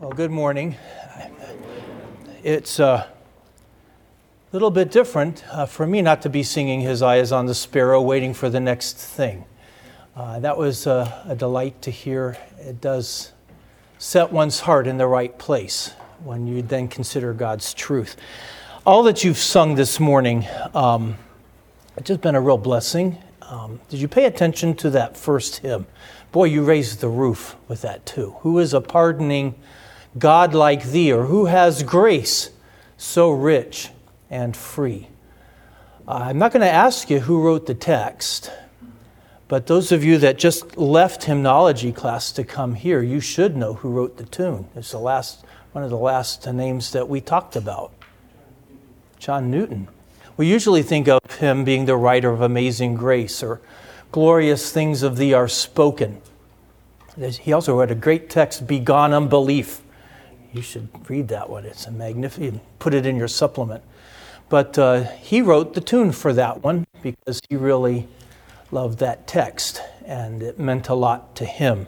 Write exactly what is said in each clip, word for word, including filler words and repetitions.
Well, good morning. It's a little bit different uh, for me not to be singing His Eye is on the Sparrow, waiting for the next thing. Uh, that was uh, a delight to hear. It does set one's heart in the right place when you then consider God's truth. All that you've sung this morning, um, it's just been a real blessing. Um, did you pay attention to that first hymn? Boy, you raised the roof with that too. Who is a pardoning God like thee, or who has grace so rich and free? Uh, I'm not going to ask you who wrote the text, but those of you that just left hymnology class to come here, you should know who wrote the tune. It's the last one of the last names that we talked about. John Newton. We usually think of him being the writer of Amazing Grace or Glorious Things of Thee Are Spoken. He also wrote a great text, Begone Unbelief. You should read that one. It's a magnificent. Put it in your supplement. But uh, he wrote the tune for that one because he really loved that text, and it meant a lot to him.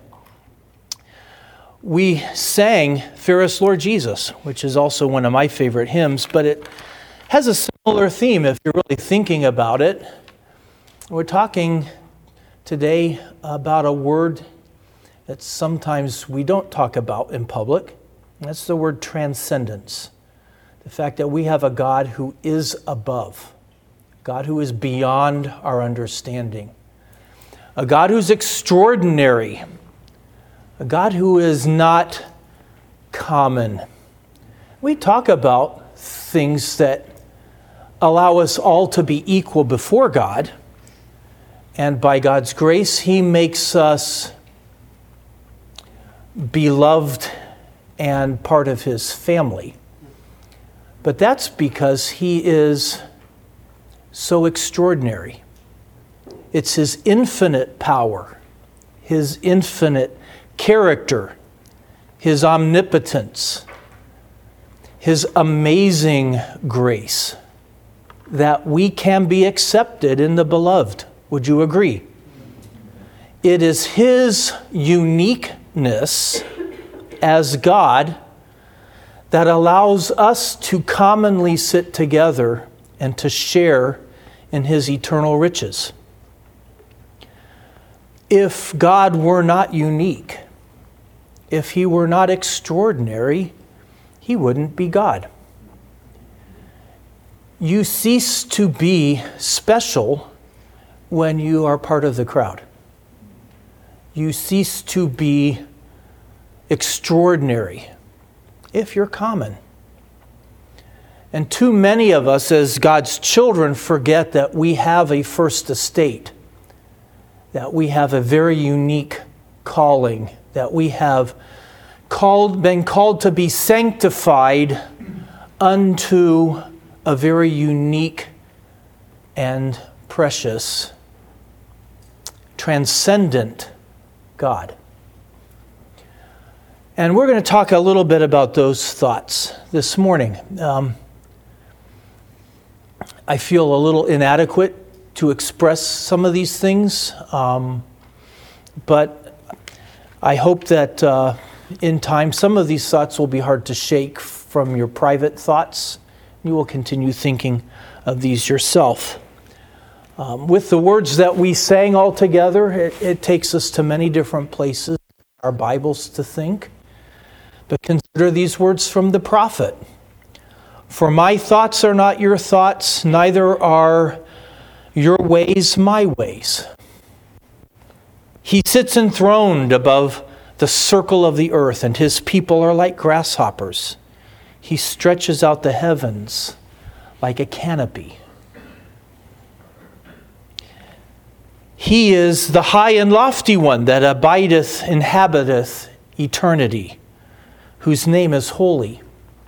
We sang Fairest Lord Jesus, which is also one of my favorite hymns, but it has a similar theme if you're really thinking about it. We're talking today about a word that sometimes we don't talk about in public. That's the word transcendence. The fact that we have a God who is above, God who is beyond our understanding, a God who's extraordinary, a God who is not common. We talk about things that allow us all to be equal before God, and by God's grace, He makes us beloved and part of His family. But that's because He is so extraordinary. It's His infinite power, His infinite character, His omnipotence, His amazing grace that we can be accepted in the beloved. Would you agree? It is His uniqueness as God that allows us to commonly sit together and to share in His eternal riches. If God were not unique, if He were not extraordinary, He wouldn't be God. You cease to be special when you are part of the crowd. You cease to be extraordinary if you're common. And too many of us as God's children forget that we have a first estate, that we have a very unique calling, that we have called, been called to be sanctified unto a very unique and precious, transcendent God. And we're going to talk a little bit about those thoughts this morning. Um, I feel a little inadequate to express some of these things, um, but I hope that uh, in time some of these thoughts will be hard to shake from your private thoughts. You will continue thinking of these yourself. Um, with the words that we sang all together, it, it takes us to many different places, our Bibles to think. But consider these words from the prophet. For my thoughts are not your thoughts, neither are your ways my ways. He sits enthroned above the circle of the earth, and His people are like grasshoppers. He stretches out the heavens like a canopy. He is the high and lofty one that abideth, inhabiteth eternity, whose name is holy.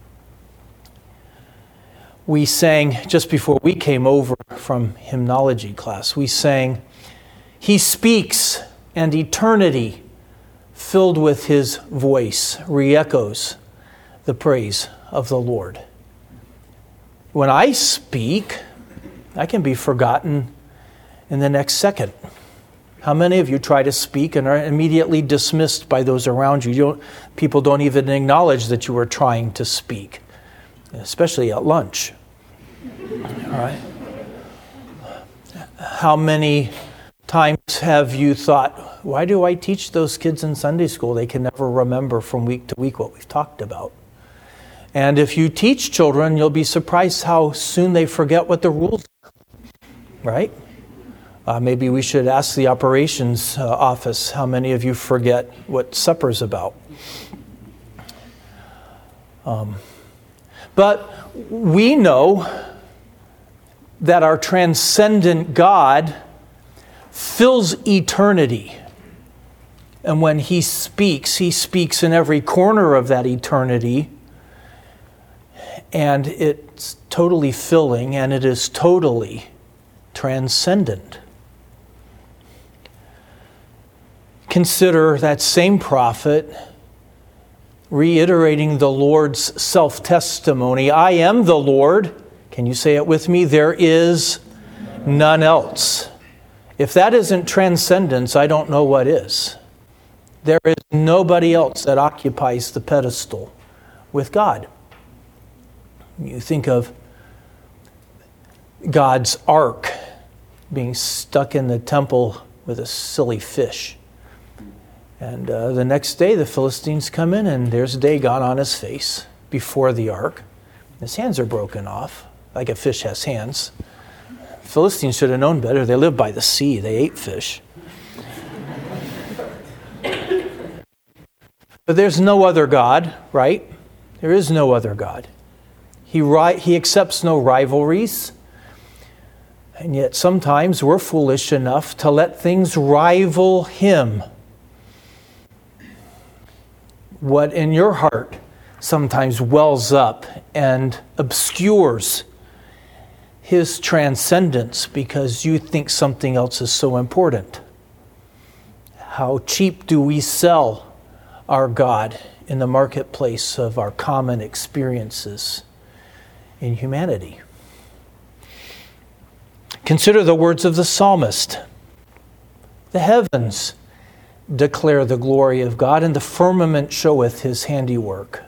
We sang, just before we came over from hymnology class, we sang, He speaks, and eternity, filled with His voice, re-echoes the praise of the Lord. When I speak, I can be forgotten in the next second. How many of you try to speak and are immediately dismissed by those around you? You don't, people don't even acknowledge that you are trying to speak, especially at lunch. All right. How many times have you thought, why do I teach those kids in Sunday school? They can never remember from week to week what we've talked about. And if you teach children, you'll be surprised how soon they forget what the rules are, right? Uh, maybe we should ask the operations uh, office how many of you forget what supper's about. Um, but we know that our transcendent God fills eternity. And when he speaks, he speaks in every corner of that eternity. And it's totally filling, and it is totally transcendent. Consider that same prophet reiterating the Lord's self-testimony. I am the Lord. Can you say it with me? There is none else. If that isn't transcendence, I don't know what is. There is nobody else that occupies the pedestal with God. You think of God's ark being stuck in the temple with a silly fish. And uh, the next day the Philistines come in and there's Dagon on his face before the ark. His hands are broken off, like a fish has hands. Philistines should have known better. They lived by the sea. They ate fish. But there's no other God, right? There is no other God. He, ri- he accepts no rivalries. And yet sometimes we're foolish enough to let things rival him. What in your heart sometimes wells up and obscures his transcendence because you think something else is so important. How cheap do we sell our God in the marketplace of our common experiences in humanity? Consider the words of the psalmist. The heavens declare the glory of God, and the firmament showeth his handiwork.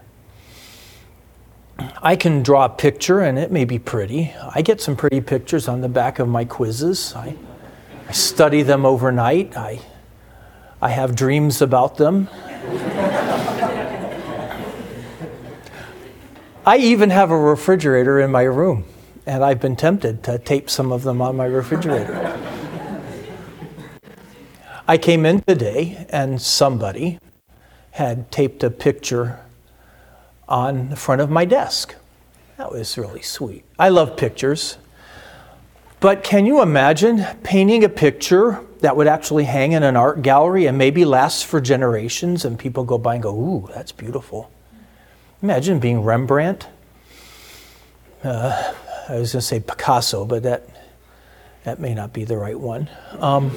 I can draw a picture, and it may be pretty. I get some pretty pictures on the back of my quizzes. I, I study them overnight. I, I have dreams about them. I even have a refrigerator in my room, and I've been tempted to tape some of them on my refrigerator. I came in today and somebody had taped a picture on the front of my desk. That was really sweet. I love pictures. But can you imagine painting a picture that would actually hang in an art gallery and maybe last for generations and people go by and go, ooh, that's beautiful. Imagine being Rembrandt. Uh, I was going to say Picasso, but that that may not be the right one. Um,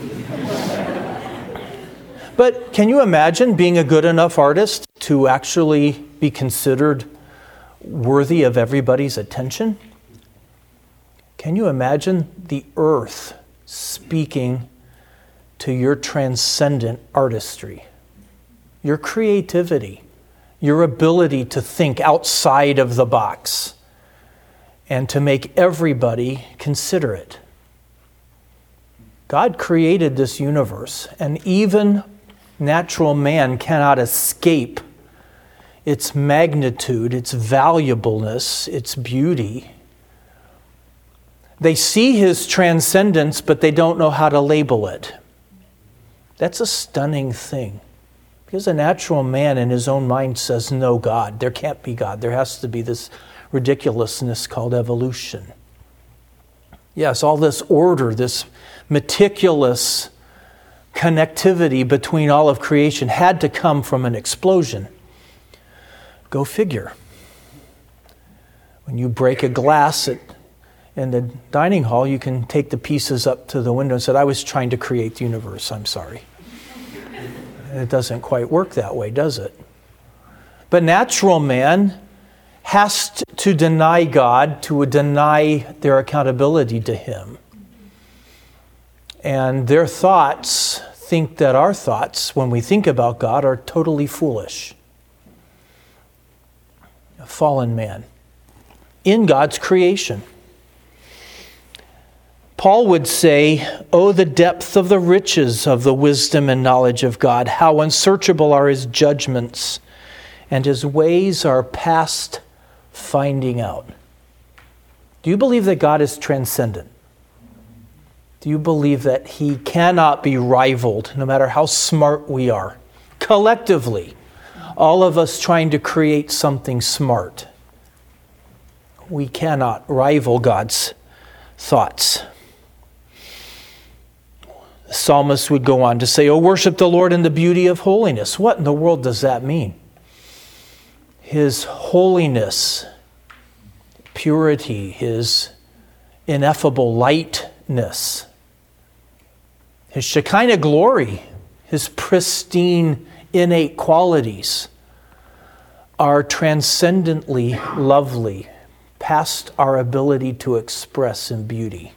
but can you imagine being a good enough artist to actually be considered worthy of everybody's attention? Can you imagine the earth speaking to your transcendent artistry, your creativity, your ability to think outside of the box and to make everybody consider it? God created this universe, and even natural man cannot escape its magnitude, its valuableness, its beauty. They see his transcendence, but they don't know how to label it. That's a stunning thing. Because a natural man in his own mind says, no God, there can't be God. There has to be this ridiculousness called evolution. Yes, all this order, this meticulous connectivity between all of creation had to come from an explosion. Go figure. When you break a glass at, in the dining hall, you can take the pieces up to the window and say, I was trying to create the universe, I'm sorry. It doesn't quite work that way, does it? But natural man has to deny God, to deny their accountability to him. And their thoughts think that our thoughts, when we think about God, are totally foolish. A fallen man in God's creation. Paul would say, "Oh, the depth of the riches of the wisdom and knowledge of God! How unsearchable are his judgments, and his ways are past finding out." Do you believe that God is transcendent? Do you believe that he cannot be rivaled, no matter how smart we are? Collectively, all of us trying to create something smart. We cannot rival God's thoughts. The psalmist would go on to say, "Oh, worship the Lord in the beauty of holiness." What in the world does that mean? His holiness, purity, his ineffable lightness, his Shekinah glory, his pristine innate qualities are transcendently lovely, past our ability to express in beauty.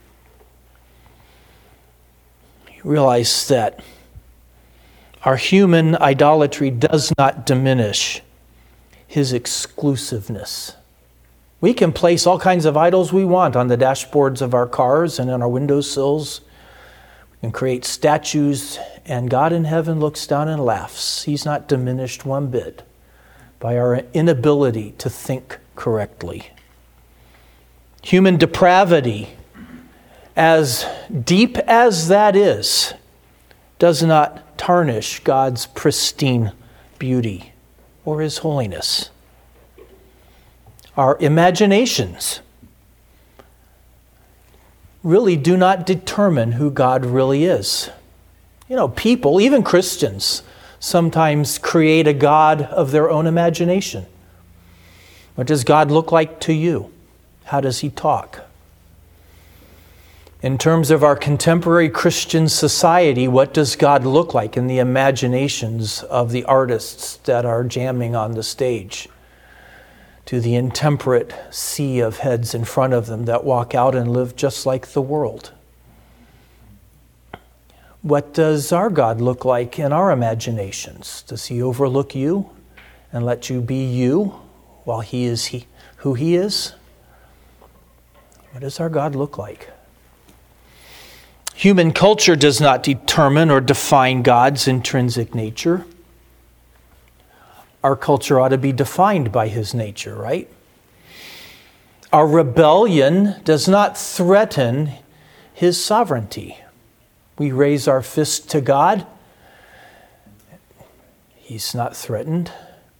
You realize that our human idolatry does not diminish his exclusiveness. We can place all kinds of idols we want on the dashboards of our cars and on our windowsills. We can create statues, and God in heaven looks down and laughs. He's not diminished one bit by our inability to think correctly. Human depravity, as deep as that is, does not tarnish God's pristine beauty or his holiness. Our imaginations really do not determine who God really is. You know, people, even Christians, sometimes create a God of their own imagination. What does God look like to you? How does he talk? In terms of our contemporary Christian society, what does God look like in the imaginations of the artists that are jamming on the stage? To the intemperate sea of heads in front of them that walk out and live just like the world. What does our God look like in our imaginations? Does he overlook you and let you be you while he is he, who he is? What does our God look like? Human culture does not determine or define God's intrinsic nature. Our culture ought to be defined by his nature, right? Our rebellion does not threaten his sovereignty. We raise our fist to God. He's not threatened.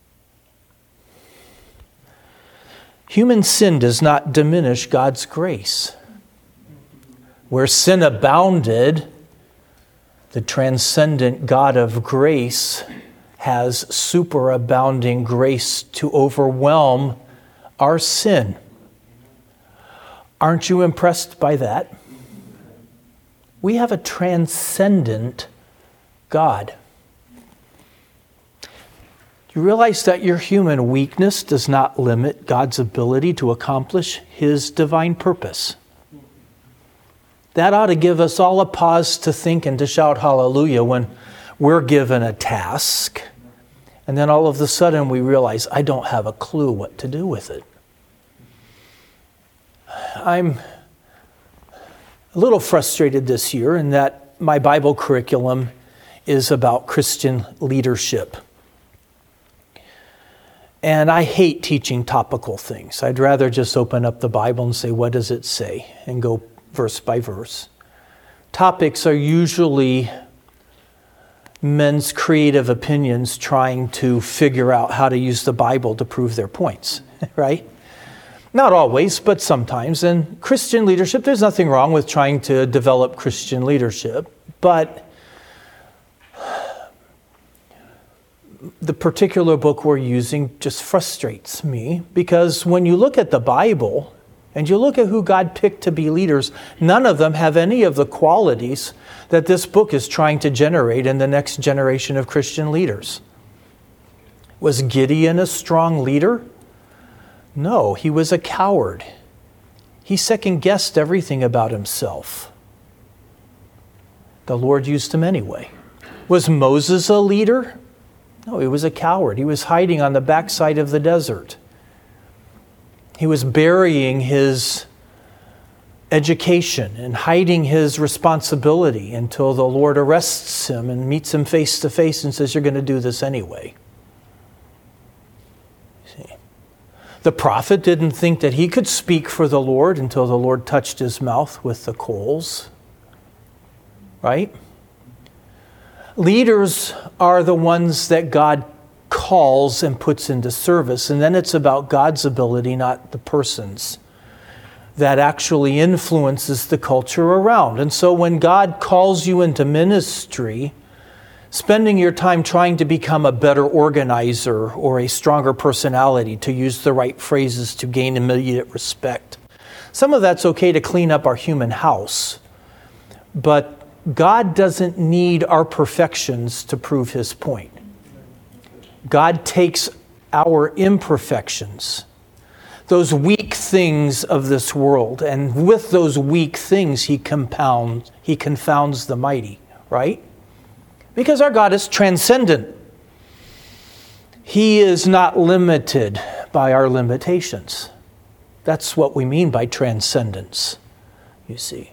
Human sin does not diminish God's grace. Where sin abounded, the transcendent God of grace has superabounding grace to overwhelm our sin. Aren't you impressed by that? We have a transcendent God. Do you realize that your human weakness does not limit God's ability to accomplish his divine purpose? That ought to give us all a pause to think and to shout hallelujah when we're given a task, and then all of a sudden we realize, I don't have a clue what to do with it. I'm a little frustrated this year in that my Bible curriculum is about Christian leadership. And I hate teaching topical things. I'd rather just open up the Bible and say, what does it say? And go verse by verse. Topics are usually men's creative opinions trying to figure out how to use the Bible to prove their points, right? Not always, but sometimes. And Christian leadership, there's nothing wrong with trying to develop Christian leadership, but the particular book we're using just frustrates me because when you look at the Bible and you look at who God picked to be leaders, none of them have any of the qualities that this book is trying to generate in the next generation of Christian leaders. Was Gideon a strong leader? No, he was a coward. He second-guessed everything about himself. The Lord used him anyway. Was Moses a leader? No, he was a coward. He was hiding on the backside of the desert. He was burying his education and hiding his responsibility until the Lord arrests him and meets him face to face and says, "You're going to do this anyway." See? The prophet didn't think that he could speak for the Lord until the Lord touched his mouth with the coals. Right? Leaders are the ones that God calls and puts into service, and then it's about God's ability, not the person's, that actually influences the culture around. And so when God calls you into ministry, spending your time trying to become a better organizer or a stronger personality, to use the right phrases to gain immediate respect. Some of that's okay to clean up our human house, but God doesn't need our perfections to prove his point. God takes our imperfections, those weak things of this world, and with those weak things he compounds, he confounds the mighty, right? Because our God is transcendent. He is not limited by our limitations. That's what we mean by transcendence, you see.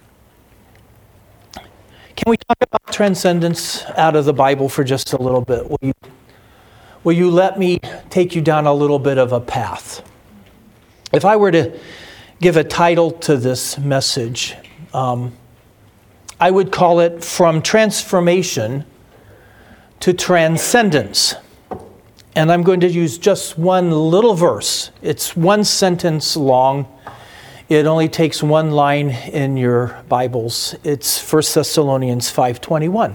Can we talk about transcendence out of the Bible for just a little bit? Will you, will you let me take you down a little bit of a path? If I were to give a title to this message, um, I would call it From Transformation to Transcendence. And I'm going to use just one little verse. It's one sentence long. It only takes one line in your Bibles. It's First Thessalonians five twenty-one.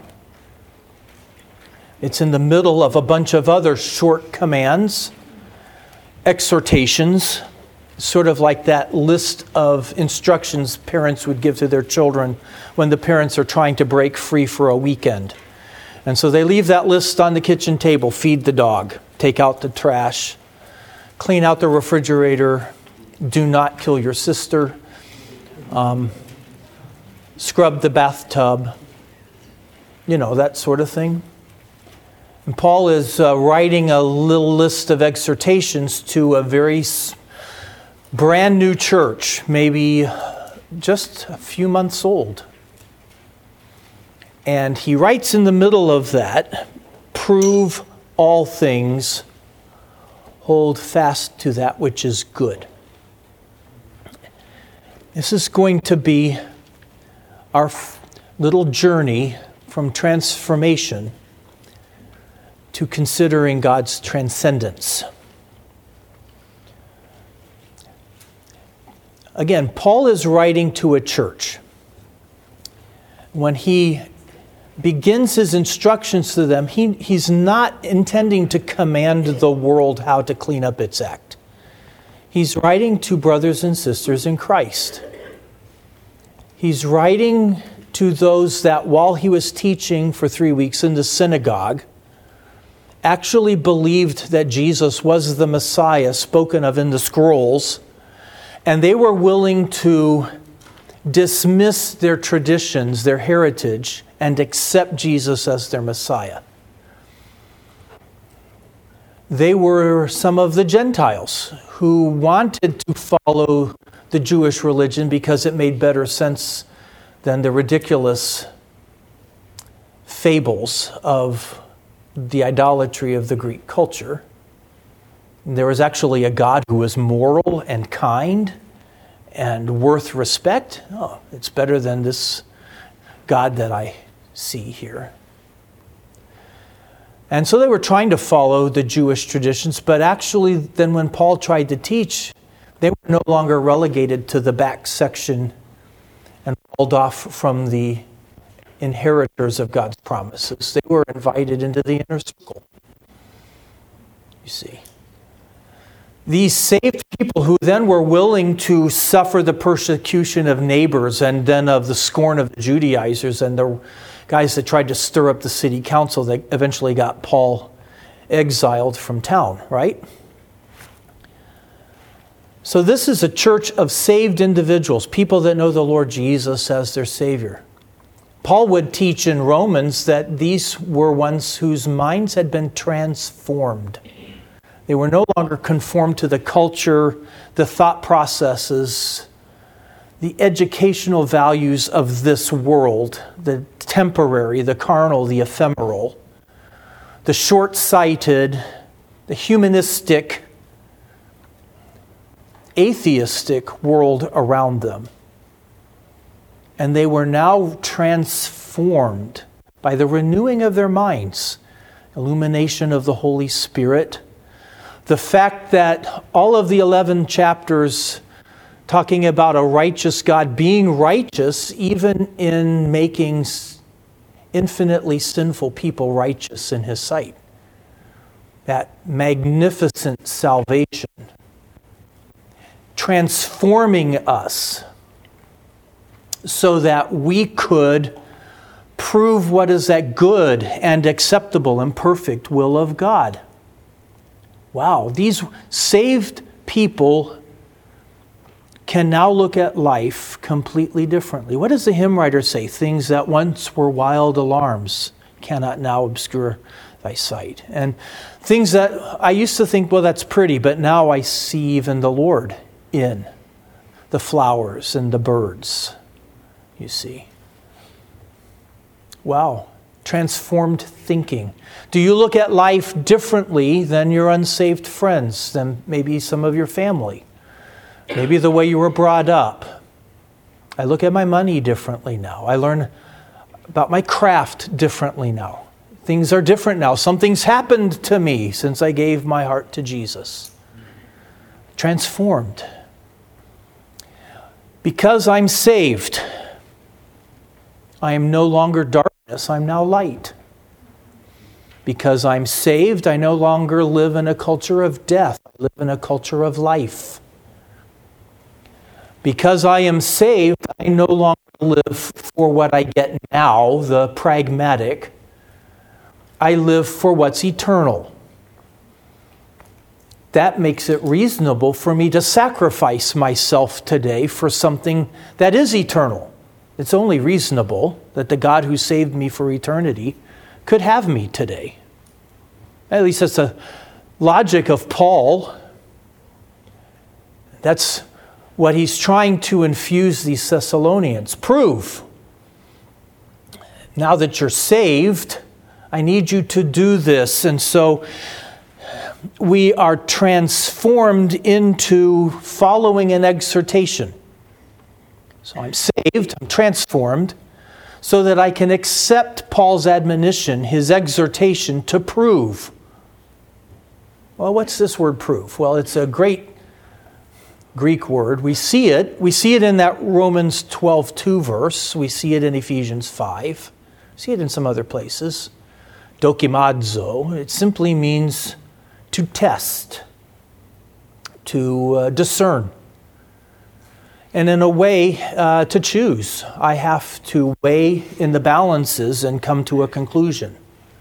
It's in the middle of a bunch of other short commands, exhortations, sort of like that list of instructions parents would give to their children when the parents are trying to break free for a weekend. And so they leave that list on the kitchen table. Feed the dog, take out the trash, clean out the refrigerator, do not kill your sister, um, scrub the bathtub, you know, that sort of thing. And Paul is uh, writing a little list of exhortations to a very s- brand new church, maybe just a few months old. And he writes in the middle of that, prove all things, hold fast to that which is good. This is going to be our f- little journey from transformation to considering God's transcendence. Again, Paul is writing to a church. When he begins his instructions to them, he, he's not intending to command the world how to clean up its act. He's writing to brothers and sisters in Christ. He's writing to those that while he was teaching for three weeks in the synagogue, actually believed that Jesus was the Messiah spoken of in the scrolls, and they were willing to dismiss their traditions, their heritage, and accept Jesus as their Messiah. They were some of the Gentiles who wanted to follow the Jewish religion because it made better sense than the ridiculous fables of the idolatry of the Greek culture. There was actually a God who was moral and kind and worth respect. Oh, it's better than this God that I see here. And so they were trying to follow the Jewish traditions, but actually then when Paul tried to teach, they were no longer relegated to the back section and walled off from the inheritors of God's promises. They were invited into the inner circle. You see. These saved people who then were willing to suffer the persecution of neighbors and then of the scorn of the Judaizers and the guys that tried to stir up the city council that eventually got Paul exiled from town, right? So this is a church of saved individuals, people that know the Lord Jesus as their Savior. Paul would teach in Romans that these were ones whose minds had been transformed. They were no longer conformed to the culture, the thought processes, the educational values of this world, the temporary, the carnal, the ephemeral, the short-sighted, the humanistic, atheistic world around them. And they were now transformed by the renewing of their minds, illumination of the Holy Spirit. The fact that all of the eleven chapters talking about a righteous God being righteous, even in making infinitely sinful people righteous in His sight. That magnificent salvation, transforming us so that we could prove what is that good and acceptable and perfect will of God. Wow, these saved people can now look at life completely differently. What does the hymn writer say? Things that once were wild alarms cannot now obscure thy sight. And things that I used to think, well, that's pretty, but now I see even the Lord in the flowers and the birds, you see. Wow, transformed thinking. Do you look at life differently than your unsaved friends, than maybe some of your family? Maybe the way you were brought up. I look at my money differently now. I learn about my craft differently now. Things are different now. Something's happened to me since I gave my heart to Jesus. Transformed. Because I'm saved, I am no longer darkness, I'm now light. Because I'm saved, I no longer live in a culture of death. I live in a culture of life. Because I am saved, I no longer live for what I get now, the pragmatic. I live for what's eternal. That makes it reasonable for me to sacrifice myself today for something that is eternal. It's only reasonable that the God who saved me for eternity could have me today. At least that's the logic of Paul. That's what he's trying to infuse these Thessalonians. Prove. Now that you're saved, I need you to do this. And so we are transformed into following an exhortation. So I'm saved, I'm transformed, so that I can accept Paul's admonition, his exhortation to prove. Well, what's this word prove? Well, it's a great Greek word. We see it. We see it in that Romans twelve two verse. We see it in Ephesians five. We see it in some other places. Dokimadzo. It simply means to test, to uh, discern. And in a way, uh, to choose. I have to weigh in the balances and come to a conclusion.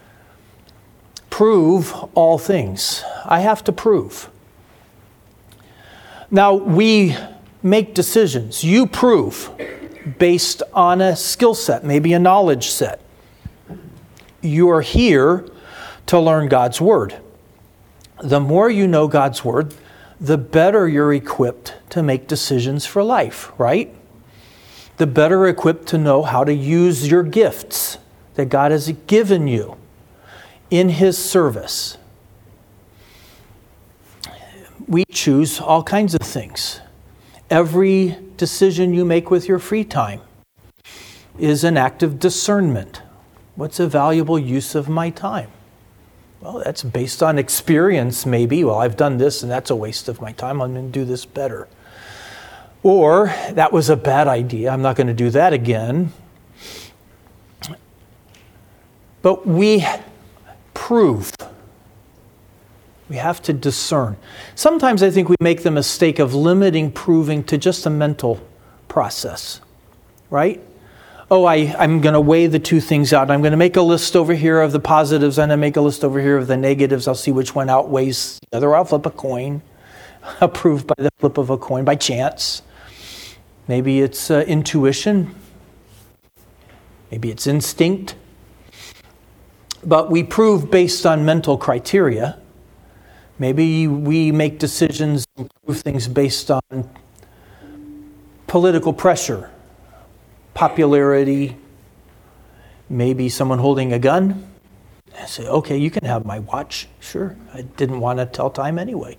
Prove all things. I have to prove. Now, we make decisions. You prove based on a skill set, maybe a knowledge set. You are here to learn God's Word. The more you know God's Word, the better you're equipped to make decisions for life, right? The better equipped to know how to use your gifts that God has given you in His service. We choose all kinds of things. Every decision you make with your free time is an act of discernment. What's a valuable use of my time? Well, that's based on experience, maybe. Well, I've done this and that's a waste of my time. I'm going to do this better. Or, that was a bad idea. I'm not going to do that again. But we prove. We have to discern. Sometimes I think we make the mistake of limiting proving to just a mental process, right? Oh, I, I'm going to weigh the two things out. I'm going to make a list over here of the positives. I'm going to make a list over here of the negatives. I'll see which one outweighs the other. I'll flip a coin. I'll prove by the flip of a coin, by chance. Maybe it's uh, intuition. Maybe it's instinct. But we prove based on mental criteria. Maybe we make decisions and prove things based on political pressure, popularity, maybe someone holding a gun. I say, okay, you can have my watch. Sure, I didn't want to tell time anyway.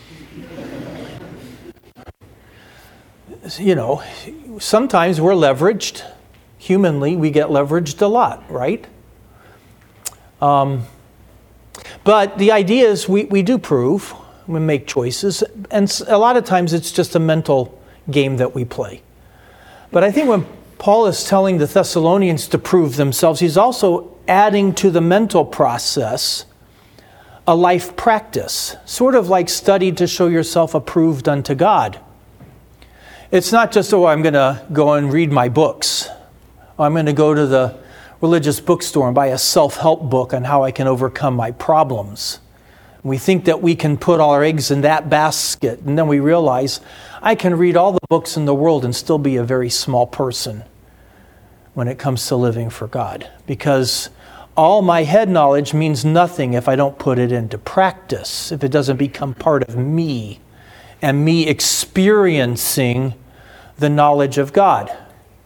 You know, sometimes we're leveraged. Humanly, we get leveraged a lot, right? Um, but the idea is we, we do prove, we make choices, and a lot of times it's just a mental game that we play. But I think when Paul is telling the Thessalonians to prove themselves, he's also adding to the mental process a life practice, sort of like study to show yourself approved unto God. It's not just, oh, I'm going to go and read my books. I'm going to go to the religious bookstore and buy a self-help book on how I can overcome my problems. We think that we can put all our eggs in that basket, and then we realize I can read all the books in the world and still be a very small person when it comes to living for God. Because all my head knowledge means nothing if I don't put it into practice, if it doesn't become part of me and me experiencing the knowledge of God. I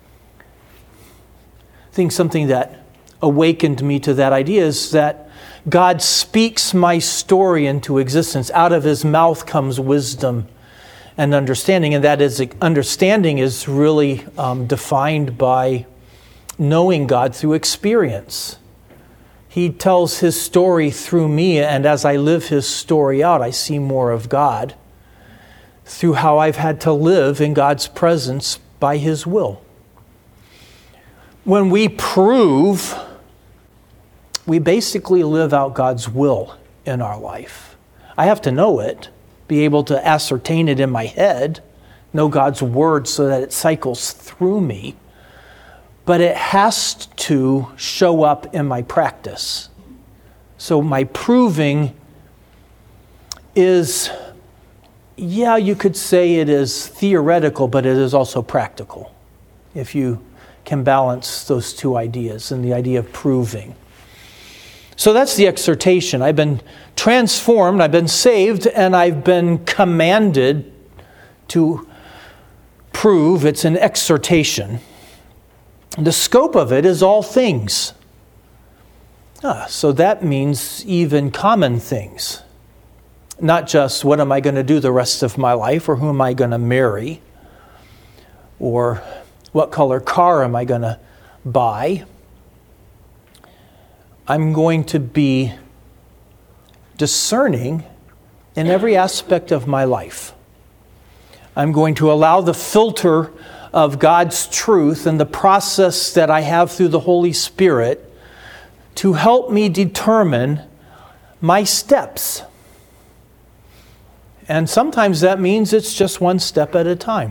think something that awakened me to that idea is that God speaks my story into existence. Out of his mouth comes wisdom and understanding, and that is understanding is really um, defined by knowing God through experience. He tells his story through me, and as I live his story out, I see more of God through how I've had to live in God's presence by his will. When we prove, we basically live out God's will in our life. I have to know it, be able to ascertain it in my head, know God's word so that it cycles through me. But it has to show up in my practice. So my proving is, yeah, you could say it is theoretical, but it is also practical. If you can balance those two ideas and the idea of proving. So that's the exhortation. I've been transformed, I've been saved, and I've been commanded to prove. It's an exhortation. The scope of it is all things. Ah, so that means even common things. Not just what am I going to do the rest of my life, or who am I going to marry, or what color car am I going to buy. I'm going to be discerning in every aspect of my life. I'm going to allow the filter of God's truth and the process that I have through the Holy Spirit to help me determine my steps. And sometimes that means it's just one step at a time.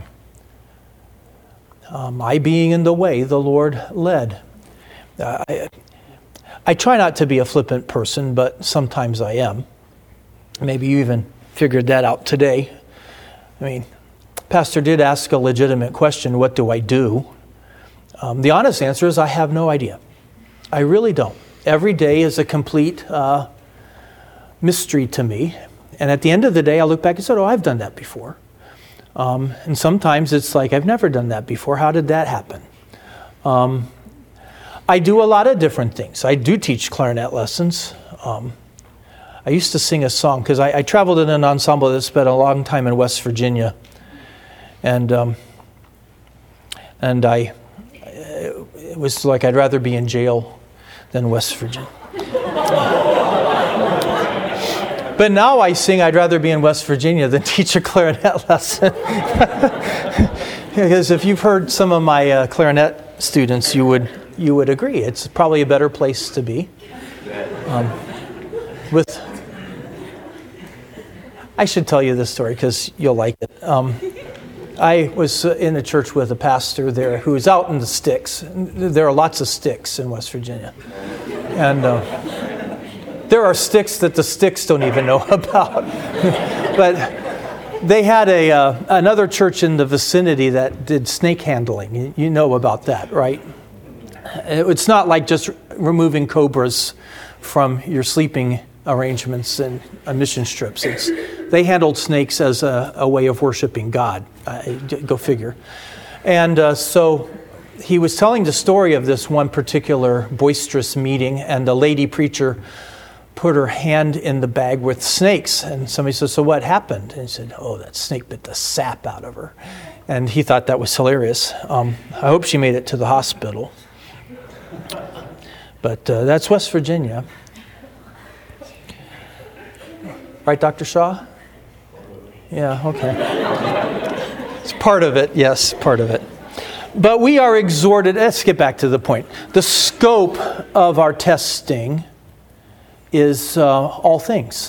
Um, I being in the way the Lord led. Uh, I, I try not to be a flippant person, but sometimes I am. Maybe you even figured that out today. I mean, Pastor did ask a legitimate question, what do I do? Um, the honest answer is I have no idea. I really don't. Every day is a complete uh, mystery to me. And at the end of the day, I look back and say, oh, I've done that before. Um, and sometimes it's like, I've never done that before. How did that happen? Um, I do a lot of different things. I do teach clarinet lessons. Um, I used to sing a song, because I, I traveled in an ensemble that spent a long time in West Virginia. And um, and I, it was like I'd rather be in jail than West Virginia. But now I sing, I'd rather be in West Virginia than teach a clarinet lesson. Because if you've heard some of my uh, clarinet students, you would you would agree. It's probably a better place to be. Um, with, I should tell you this story because you'll like it. Um, I was in a church with a pastor there who was out in the sticks. There are lots of sticks in West Virginia. And uh, there are sticks that the sticks don't even know about. But they had a uh, another church in the vicinity that did snake handling. You know about that, right? It's not like just removing cobras from your sleeping arrangements and mission strips. It's, they handled snakes as a, a way of worshiping God. Uh, go figure. And uh, so he was telling the story of this one particular boisterous meeting, and a lady preacher put her hand in the bag with snakes. And somebody said, so what happened? And he said, oh, that snake bit the sap out of her. And he thought that was hilarious. Um, I hope she made it to the hospital. But uh, that's West Virginia. Right, Doctor Shaw? Yeah, okay. It's part of it, yes, part of it. But we are exhorted, let's get back to the point. The scope of our testing is uh, all things.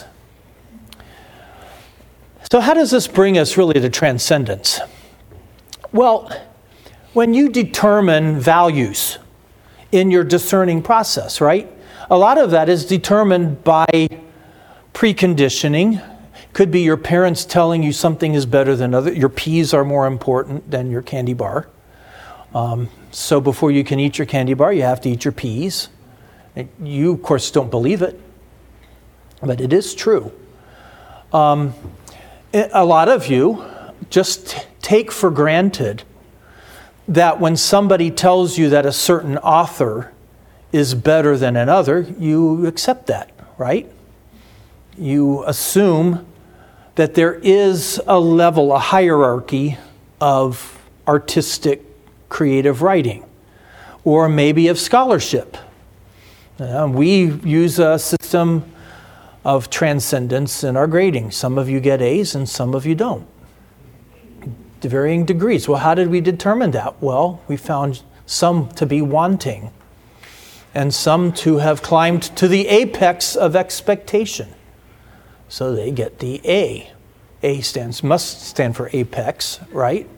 So how does this bring us really to transcendence? Well, when you determine values in your discerning process, right? A lot of that is determined by preconditioning. Could be your parents telling you something is better than other. Your peas are more important than your candy bar. Um, so before you can eat your candy bar, you have to eat your peas. You, of course, don't believe it, but it is true. Um, a lot of you just take for granted that when somebody tells you that a certain author is better than another, you accept that, right? You assume that there is a level, a hierarchy of artistic, creative writing, or maybe of scholarship. Uh, we use a system of transcendence in our grading. Some of you get A's and some of you don't. To varying degrees. Well, how did we determine that? Well, we found some to be wanting and some to have climbed to the apex of expectation. So they get the A. A stands must stand for apex, right?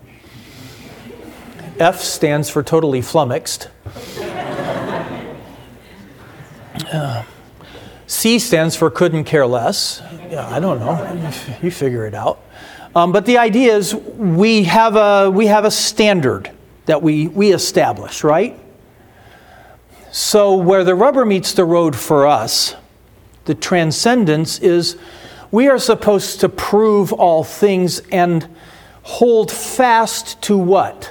F stands for totally flummoxed. Uh, C stands for couldn't care less. Yeah, I don't know. You, you figure it out. Um, but the idea is we have a we have a standard that we we establish, right? So where the rubber meets the road for us, the transcendence is we are supposed to prove all things and hold fast to what?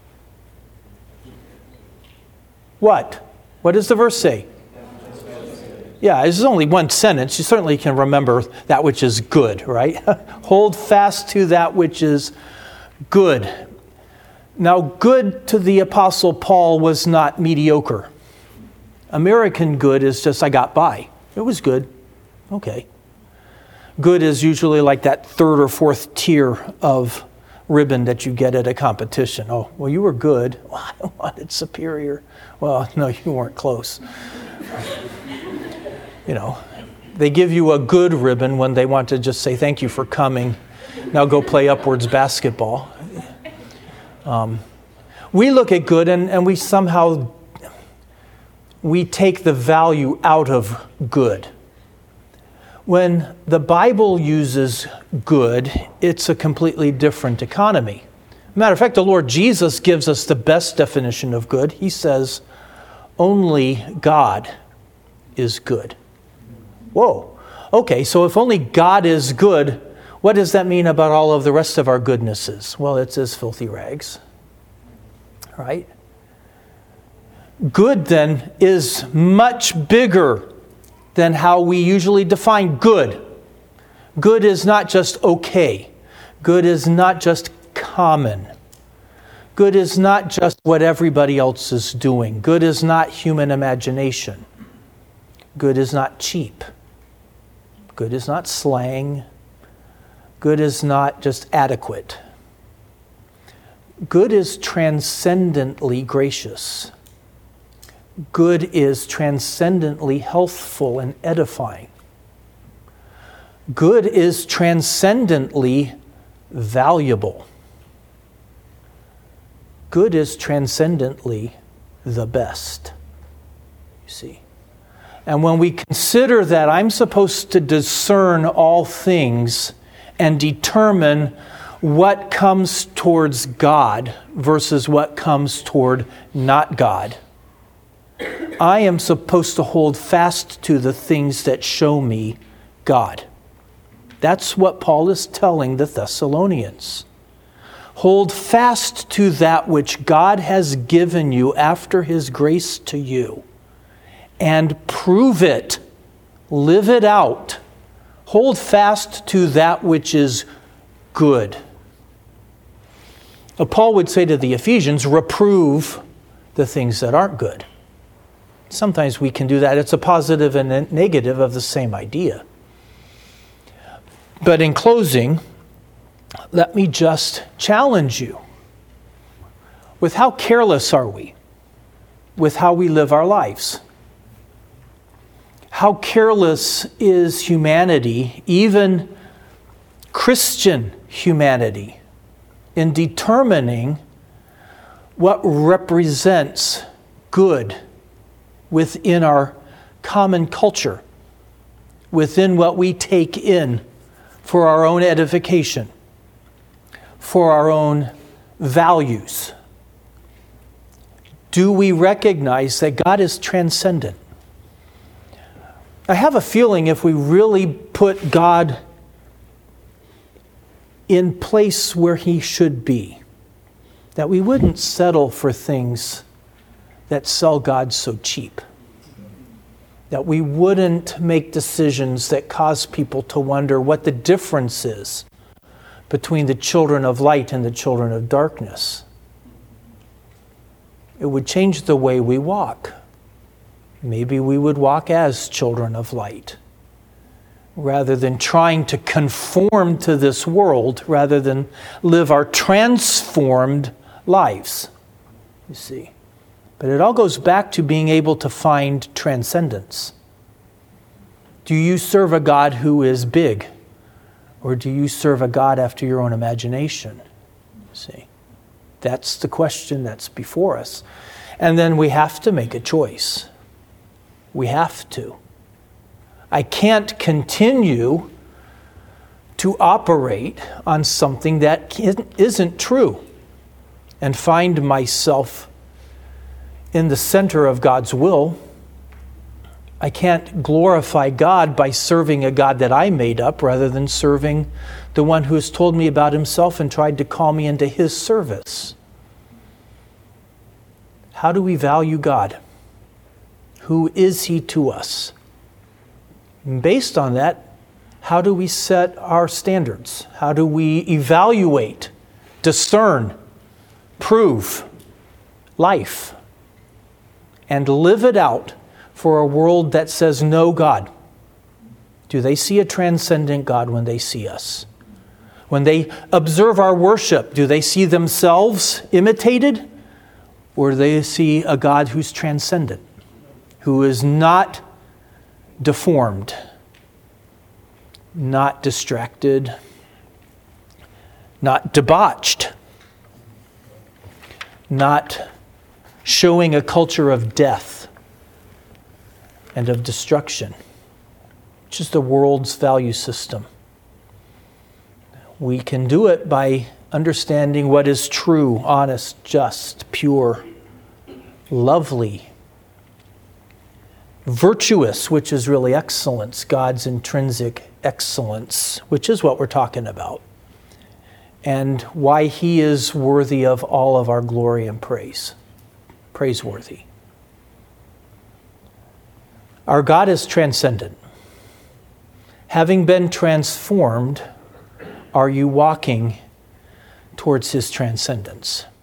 What? What does the verse say? Yeah, this is only one sentence. You certainly can remember that which is good, right? Hold fast to that which is good. Now, good to the Apostle Paul was not mediocre. American good is just, I got by. It was good. Okay. Good is usually like that third or fourth tier of ribbon that you get at a competition. Oh, well, you were good. Well, I wanted superior. Well, no, you weren't close. You know, they give you a good ribbon when they want to just say thank you for coming. Now go play upwards basketball. Um, we look at good and, and we somehow, we take the value out of good. When the Bible uses good, it's a completely different economy. Matter of fact, the Lord Jesus gives us the best definition of good. He says, only God is good. Whoa. Okay, so if only God is good, what does that mean about all of the rest of our goodnesses? Well, it's as filthy rags. Right? Good, then, is much bigger than how we usually define good. Good is not just okay. Good is not just common. Good is not just what everybody else is doing. Good is not human imagination. Good is not cheap. Good is not slang. Good is not just adequate. Good is transcendently gracious. Good is transcendently healthful and edifying. Good is transcendently valuable. Good is transcendently the best. You see. And when we consider that I'm supposed to discern all things and determine what comes towards God versus what comes toward not God, I am supposed to hold fast to the things that show me God. That's what Paul is telling the Thessalonians. Hold fast to that which God has given you after his grace to you, and prove it. Live it out. Hold fast to that which is good. Paul would say to the Ephesians, reprove the things that aren't good. Sometimes we can do that. It's a positive and a negative of the same idea. But in closing, let me just challenge you. With how careless are we with how we live our lives? How careless is humanity, even Christian humanity, in determining what represents good within our common culture, within what we take in for our own edification, for our own values. Do we recognize that God is transcendent? I have a feeling if we really put God in place where he should be, that we wouldn't settle for things that sell God so cheap. That we wouldn't make decisions that cause people to wonder what the difference is between the children of light and the children of darkness. It would change the way we walk. Maybe we would walk as children of light, rather than trying to conform to this world, rather than live our transformed lives, you see. But it all goes back to being able to find transcendence. Do you serve a God who is big? Or do you serve a God after your own imagination? See, that's the question that's before us. And then we have to make a choice. We have to. I can't continue to operate on something that isn't true and find myself in the center of God's will. I can't glorify God by serving a God that I made up rather than serving the one who has told me about himself and tried to call me into his service. How do we value God? Who is he to us? And based on that, how do we set our standards? How do we evaluate, discern, prove life, and live it out for a world that says no God? Do they see a transcendent God when they see us? When they observe our worship, do they see themselves imitated? Or do they see a God who's transcendent, who is not deformed, not distracted, not debauched, not showing a culture of death and of destruction, which is the world's value system? We can do it by understanding what is true, honest, just, pure, lovely, virtuous, which is really excellence, God's intrinsic excellence, which is what we're talking about, and why he is worthy of all of our glory and praise. Praiseworthy. Our God is transcendent. Having been transformed, are you walking towards his transcendence?